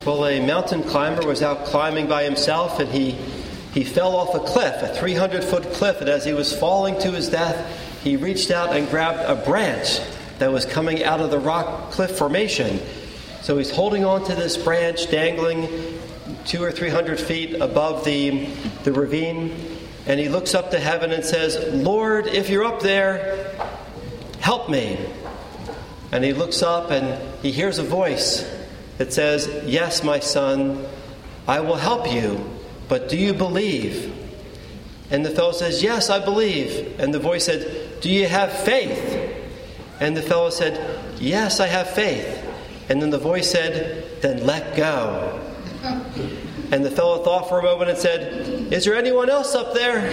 Well, a mountain climber was out climbing by himself, and he fell off a cliff, a 300-foot cliff, and as he was falling to his death, he reached out and grabbed a branch that was coming out of the rock cliff formation. So he's holding on to this branch, dangling 200 or 300 feet above the ravine, and he looks up to heaven and says, "Lord, if you're up there, help me." And he looks up and he hears a voice that says, "Yes, my son, I will help you, but do you believe?" And the fellow says, "Yes, I believe." And the voice said, "Do you have faith?" And the fellow said, "Yes, I have faith." And then the voice said, "Then let go." And the fellow thought for a moment and said, "Is there anyone else up there?"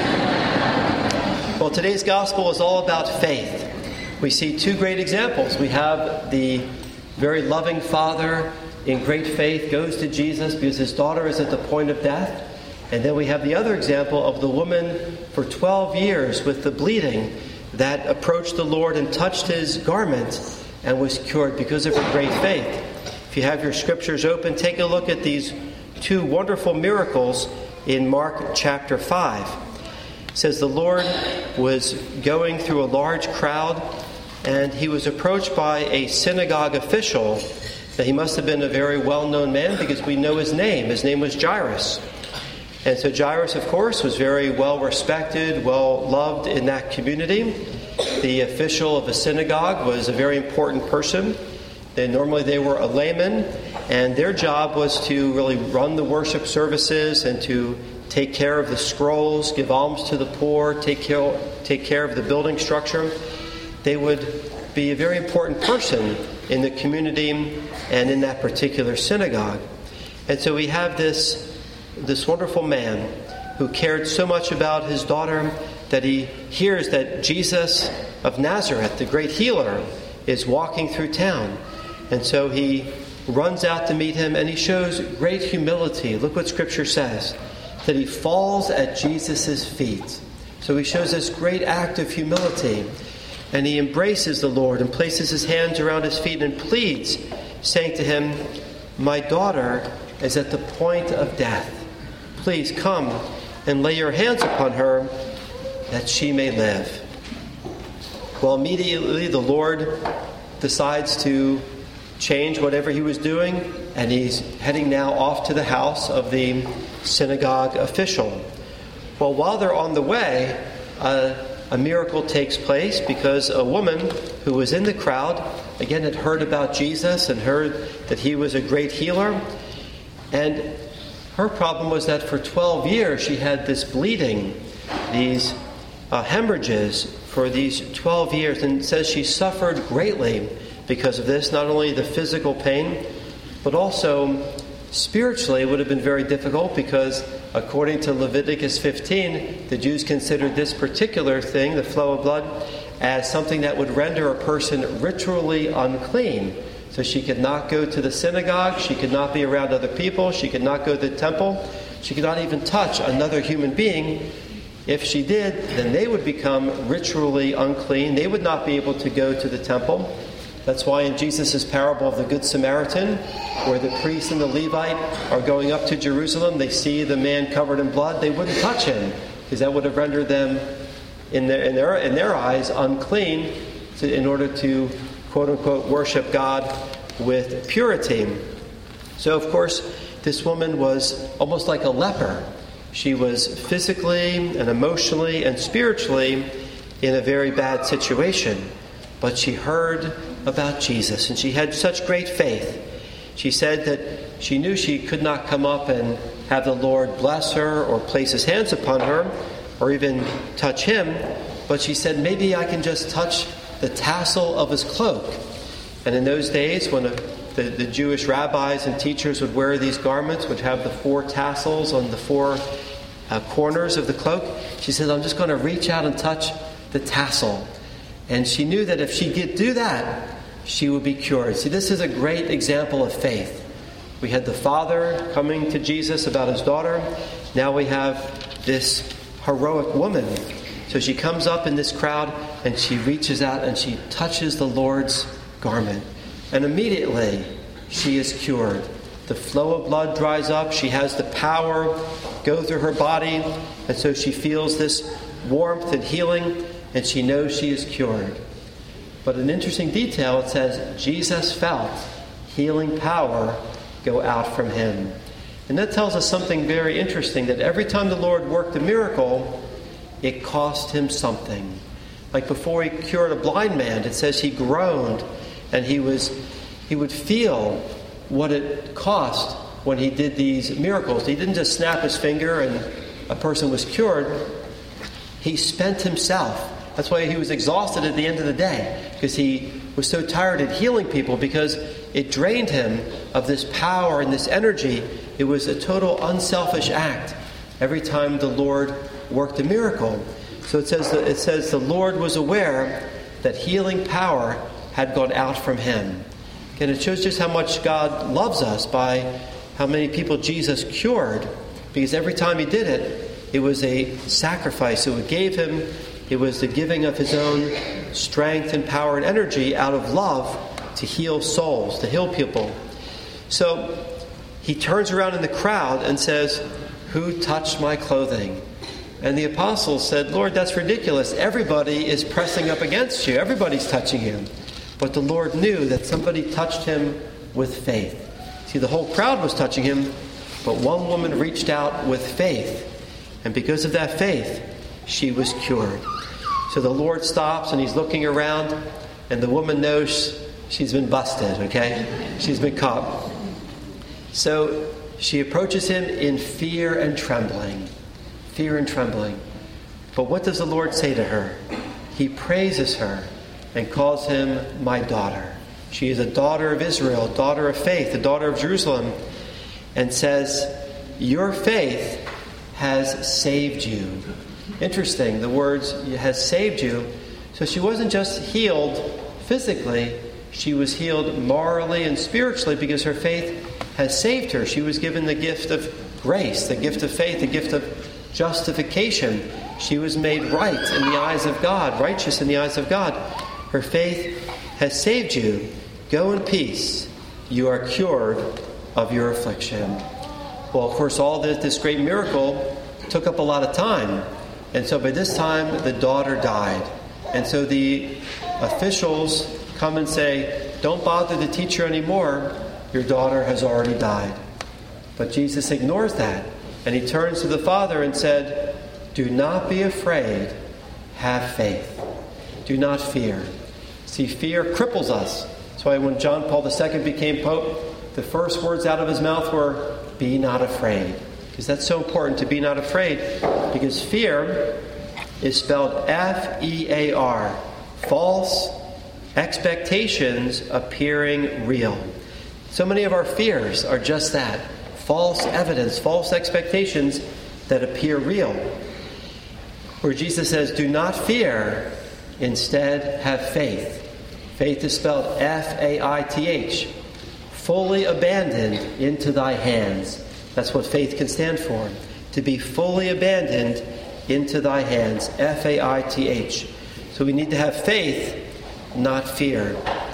Well, today's gospel is all about faith. We see two great examples. We have the very loving father in great faith goes to Jesus because his daughter is at the point of death. And then we have the other example of the woman for 12 years with the bleeding that approached the Lord and touched his garment and was cured because of her great faith. If you have your scriptures open, take a look at these two wonderful miracles in Mark chapter 5. It says the Lord was going through a large crowd, and he was approached by a synagogue official. That he must have been a very well-known man because we know his name. His name was Jairus. And so Jairus, of course, was very well-respected, well-loved in that community. The official of a synagogue was a very important person. Normally they were a layman, and their job was to really run the worship services and to take care of the scrolls, give alms to the poor, take care of the building structure. They would be a very important person in the community and in that particular synagogue. And so we have this wonderful man who cared so much about his daughter that he hears that Jesus of Nazareth, the great healer, is walking through town. And so he runs out to meet him, and he shows great humility. Look what Scripture says, that he falls at Jesus' feet. So he shows this great act of humility. And he embraces the Lord and places his hands around his feet and pleads, saying to him, "My daughter is at the point of death. Please come and lay your hands upon her that she may live." Well, immediately the Lord decides to change whatever he was doing, and he's heading now off to the house of the synagogue official. Well, while they're on the way, a miracle takes place because a woman who was in the crowd, again, had heard about Jesus and heard that he was a great healer. And her problem was that for 12 years she had this bleeding, these hemorrhages for these 12 years. And it says she suffered greatly because of this, not only the physical pain, but also spiritually it would have been very difficult because according to Leviticus 15, the Jews considered this particular thing, the flow of blood, as something that would render a person ritually unclean. So she could not go to the synagogue, she could not be around other people, she could not go to the temple, she could not even touch another human being. If she did, then they would become ritually unclean. They would not be able to go to the temple. That's why in Jesus' parable of the Good Samaritan, where the priest and the Levite are going up to Jerusalem, they see the man covered in blood, they wouldn't touch him because that would have rendered them, in their eyes, unclean in order to, quote-unquote, worship God with purity. So, of course, this woman was almost like a leper. She was physically and emotionally and spiritually in a very bad situation. But she heard about Jesus, and she had such great faith. She said that she knew she could not come up and have the Lord bless her or place his hands upon her or even touch him, but she said, maybe I can just touch the tassel of his cloak. And in those days, when the Jewish rabbis and teachers would wear these garments, would have the 4 tassels on the 4 corners of the cloak, she said, I'm just going to reach out and touch the tassel. And she knew that if she could do that, she would be cured. See, this is a great example of faith. We had the father coming to Jesus about his daughter. Now we have this heroic woman. So she comes up in this crowd and she reaches out and she touches the Lord's garment. And immediately she is cured. The flow of blood dries up. She has the power go through her body. And so she feels this warmth and healing, and she knows she is cured. But an interesting detail, it says, Jesus felt healing power go out from him. And that tells us something very interesting, that every time the Lord worked a miracle, it cost him something. Like before he cured a blind man, it says he groaned, and he would feel what it cost when he did these miracles. He didn't just snap his finger and a person was cured. He spent himself. That's why he was exhausted at the end of the day, because he was so tired of healing people, because it drained him of this power and this energy. It was a total unselfish act every time the Lord worked a miracle. So it says the Lord was aware that healing power had gone out from him. And it shows just how much God loves us by how many people Jesus cured, because every time he did it, it was a sacrifice. So it gave him, it was the giving of his own strength and power and energy out of love to heal souls, to heal people. So he turns around in the crowd and says, "Who touched my clothing?" And the apostles said, "Lord, that's ridiculous. Everybody is pressing up against you. Everybody's touching you." But the Lord knew that somebody touched him with faith. See, the whole crowd was touching him, but one woman reached out with faith. And because of that faith, she was cured. So the Lord stops and he's looking around, and the woman knows she's been busted, okay? She's been caught. So she approaches him in fear and trembling. Fear and trembling. But what does the Lord say to her? He praises her and calls him my daughter. She is a daughter of Israel, a daughter of faith, a daughter of Jerusalem, and says, "Your faith has saved you." Interesting, the words "has saved you." So she wasn't just healed physically, she was healed morally and spiritually, because her faith has saved her. She was given the gift of grace, the gift of faith, the gift of justification. She was made right in the eyes of God, righteous in the eyes of God. Her faith has saved you. Go in peace. You are cured of your affliction. Well, of course, all this great miracle took up a lot of time. And so by this time, the daughter died. And so the officials come and say, "Don't bother the teacher anymore. Your daughter has already died." But Jesus ignores that. And he turns to the Father and said, "Do not be afraid. Have faith. Do not fear." See, fear cripples us. That's why when John Paul II became Pope, the first words out of his mouth were, "Be not afraid." Because that's so important, to be not afraid. Because fear is spelled F-E-A-R. False expectations appearing real. So many of our fears are just that. False evidence, false expectations that appear real. Where Jesus says, "Do not fear, instead have faith." Faith is spelled F-A-I-T-H. Fully abandoned into thy hands. That's what faith can stand for. To be fully abandoned into thy hands. F-A-I-T-H. So we need to have faith, not fear.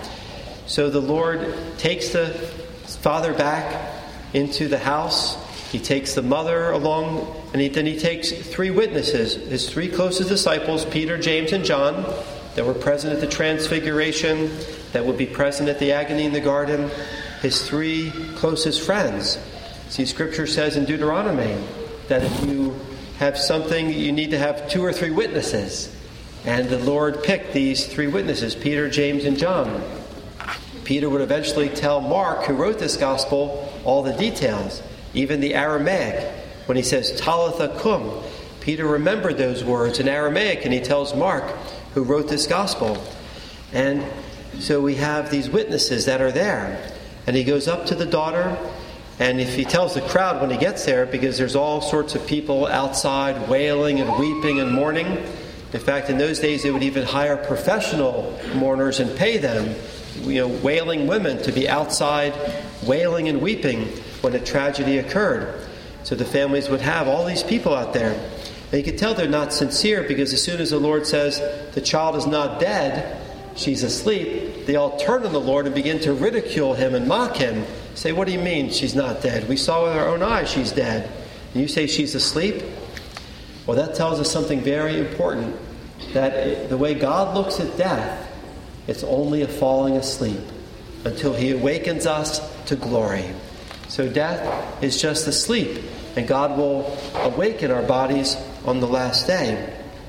So the Lord takes the father back into the house. He takes the mother along, and then he takes three witnesses, his three closest disciples, Peter, James, and John, that were present at the transfiguration, that would be present at the agony in the garden, his three closest friends. See, Scripture says in Deuteronomy that if you have something, you need to have 2 or 3 witnesses. And the Lord picked these 3 witnesses, Peter, James, and John. Peter would eventually tell Mark, who wrote this gospel, all the details, even the Aramaic. When he says, Talitha cum, Peter remembered those words in Aramaic, and he tells Mark, who wrote this gospel. And so we have these witnesses that are there. And he goes up to the daughter, and if he tells the crowd when he gets there, because there's all sorts of people outside wailing and weeping and mourning. In fact, in those days, they would even hire professional mourners and pay them, wailing women to be outside wailing and weeping when a tragedy occurred. So the families would have all these people out there. And you could tell they're not sincere, because as soon as the Lord says, the child is not dead, she's asleep, they all turn on the Lord and begin to ridicule him and mock him, Say, what do you mean she's not dead? We saw with our own eyes she's dead. And you say she's asleep? Well, that tells us something very important. That the way God looks at death, it's only a falling asleep until he awakens us to glory. So death is just asleep, and God will awaken our bodies on the last day.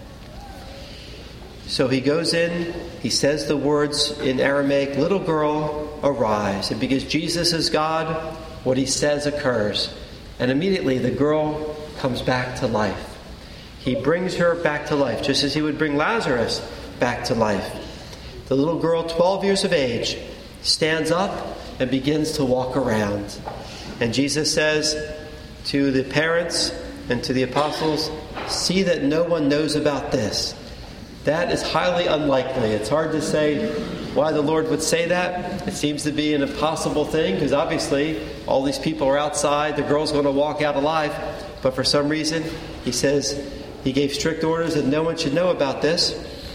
So he goes in, he says the words in Aramaic, little girl, arise. And because Jesus is God, what he says occurs. And immediately the girl comes back to life. He brings her back to life, just as he would bring Lazarus back to life. The little girl, 12 years of age, stands up and begins to walk around. And Jesus says to the parents and to the apostles, see that no one knows about this. That is highly unlikely. It's hard to say why the Lord would say that. It seems to be an impossible thing because obviously all these people are outside. The girl's going to walk out alive. But for some reason, he says he gave strict orders that no one should know about this.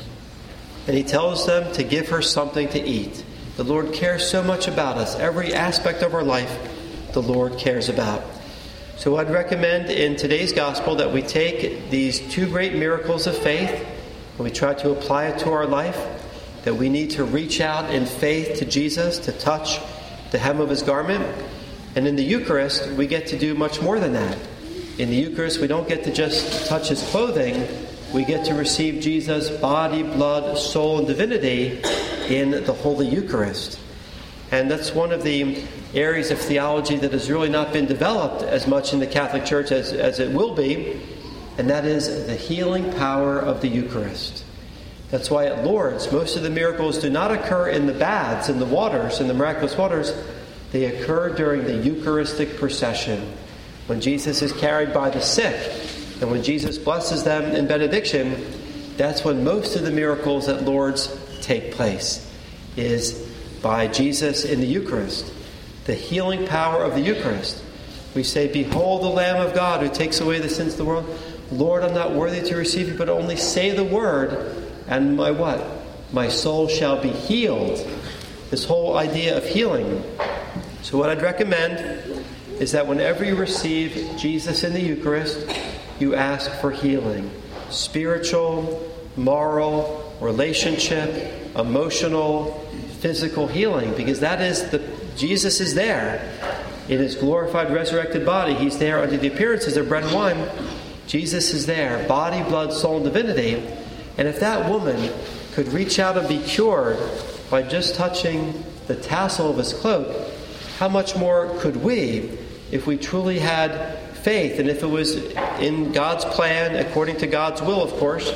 And he tells them to give her something to eat. The Lord cares so much about us. Every aspect of our life, the Lord cares about. So I'd recommend in today's gospel that we take these two great miracles of faith and we try to apply it to our life, that we need to reach out in faith to Jesus, to touch the hem of his garment. And in the Eucharist, we get to do much more than that. In the Eucharist, we don't get to just touch his clothing. We get to receive Jesus' body, blood, soul, and divinity in the Holy Eucharist. And that's one of the areas of theology that has really not been developed as much in the Catholic Church as it will be, and that is the healing power of the Eucharist. That's why at Lourdes, most of the miracles do not occur in the baths, in the waters, in the miraculous waters. They occur during the Eucharistic procession, when Jesus is carried by the sick, and when Jesus blesses them in benediction. That's when most of the miracles at Lourdes take place, is by Jesus in the Eucharist. The healing power of the Eucharist. We say, behold the Lamb of God who takes away the sins of the world. Lord, I'm not worthy to receive you, but only say the word, and my what? My soul shall be healed. This whole idea of healing. So what I'd recommend is that whenever you receive Jesus in the Eucharist, you ask for healing. Spiritual, moral, relationship, emotional, physical healing. Because that is Jesus is there. In his glorified, resurrected body, he's there under the appearances of bread and wine. Jesus is there, body, blood, soul, and divinity. And if that woman could reach out and be cured by just touching the tassel of his cloak, how much more could we if we truly had faith, and if it was in God's plan, according to God's will, of course?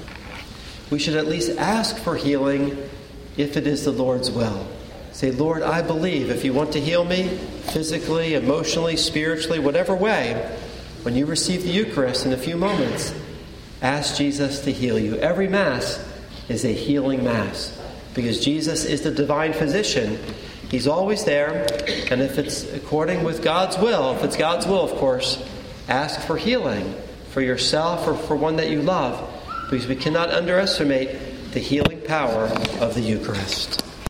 We should at least ask for healing if it is the Lord's will. Say, Lord, I believe. If you want to heal me, physically, emotionally, spiritually, whatever way, when you receive the Eucharist in a few moments, ask Jesus to heal you. Every Mass is a healing Mass, because Jesus is the divine physician. He's always there, and if it's according with God's will, if it's God's will, of course, ask for healing for yourself or for one that you love, because we cannot underestimate the healing power of the Eucharist.